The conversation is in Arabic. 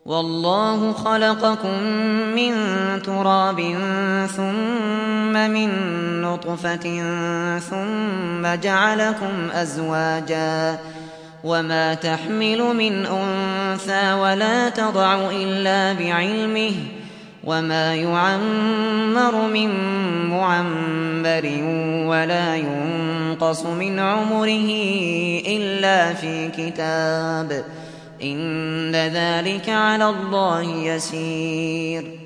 والله خلقكم من تراب ثم من نطفة ثم جعلكم أزواجا وما تحمل من أنثى ولا تضع إلا بعلمه وما يعمر من معمر ولا ينقص من عمره إلا في كتاب إن ذلك على الله يسير